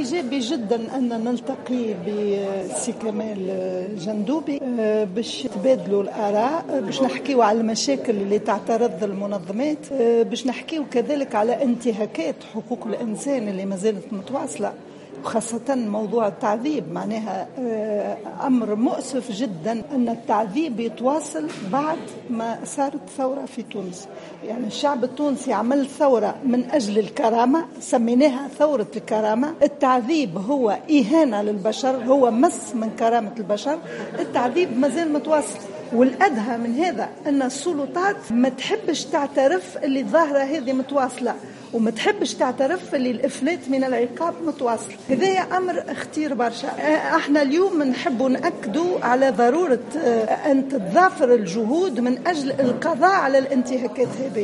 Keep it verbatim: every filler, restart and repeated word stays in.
إيجابي جدا أن نلتقي بسي كمال جندوبي باش تبادلوا الآراء، باش نحكيوا على المشاكل اللي تعترض المنظمات، باش نحكيوا كذلك على انتهاكات حقوق الإنسان اللي ما زالت متواصلة، وخاصة موضوع التعذيب. معناها أمر مؤسف جدا أن التعذيب يتواصل بعد ما صارت ثورة في تونس. يعني الشعب التونسي عمل ثورة من أجل الكرامة، سميناها ثورة الكرامة. التعذيب هو إهانة للبشر، هو مس من كرامة البشر. التعذيب مازال متواصل، والأدهى من هذا أن السلطات ما تحبش تعترف اللي الظاهرة هذه متواصلة، وما تحبش تعترف اللي الإفلات من العقاب متواصل. هذا أمر اختير برشا. احنا اليوم نحب نأكدوا على ضرورة أن تتضافر الجهود من أجل القضاء على الانتهاكات هذه.